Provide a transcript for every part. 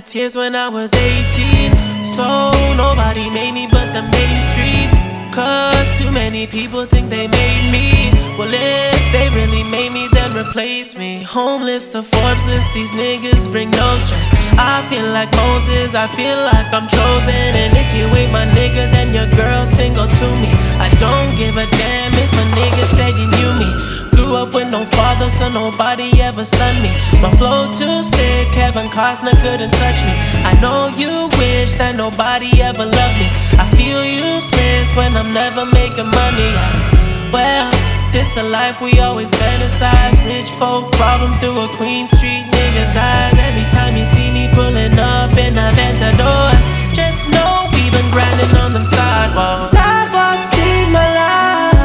shed tears when I was 18. So nobody made me but the main streets. Cause too many people think they made me. Well, if they really made me, then replace me. Homeless to Forbes list, these niggas bring no stress. I feel like Moses, I feel like I'm chosen. And if you ain't my nigga, then your girl single to me. I don't give a damn if a nigga said you knew me. Grew up with no father, so nobody ever son me. My flow too sick, Kevin Costner couldn't touch me. I know you wish that nobody ever loved me. I feel useless when I'm never making money. Well, this the life we always fantasize. Rich folk problem through a Queen Street nigga's eyes. Every time you see me pulling up in Aventadors, just know we been grinding on them sidewalks. Sidewalks in my life.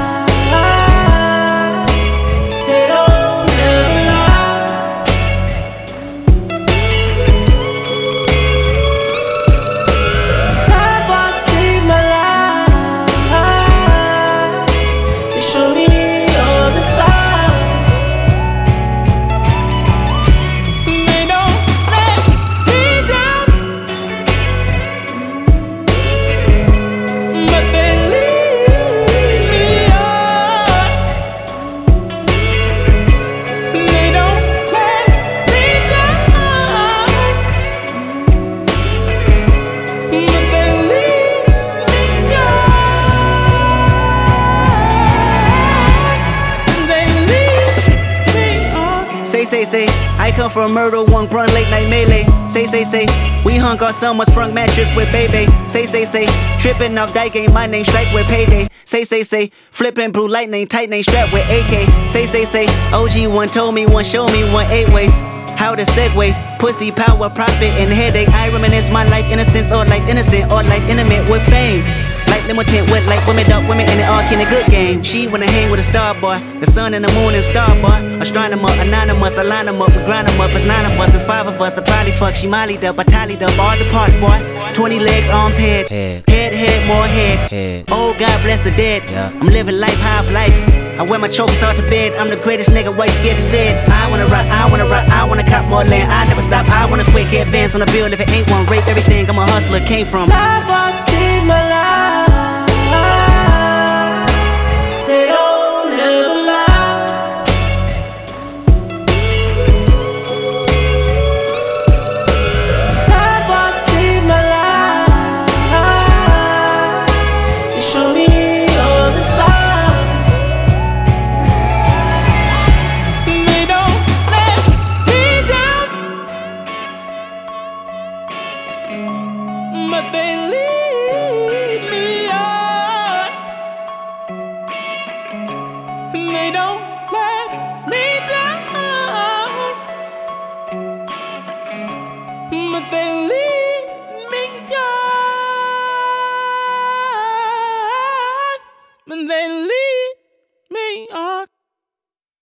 Say, I come from murder, one run late night melee. Say, we hung our summer sprung mattress with baby. Say, tripping off die game, my name strike with payday. Say, flipping blue lightning, tight name strapped with AK. Say, OG one told me, one showed me, one 8 ways. How to segue, pussy, power, profit, and headache. I reminisce my life innocence, or life innocent, or life intimate with fame. Like limited with like women, dark women, and it all in a good game. She wanna hang with a star boy, the sun and the moon and star boy. Astronomer, anonymous, I line them up, we grind them up. It's 9 of us and 5 of us. I probably fuck, she mollied up, I tallied up all the parts, boy. 20 legs, arms, head, more head. Oh, God bless the dead. I'm living life, half life. I wear my trophies out to bed. I'm the greatest nigga, why you scared to say it? I wanna rock, I wanna cop more land. I never stop, I wanna quick advance on the bill. If it ain't one, rape everything, I'm a hustler, came from sidewalks in my life. They don't ever lie. Sidewalks in my life. They show me all the signs. They don't let me down, but they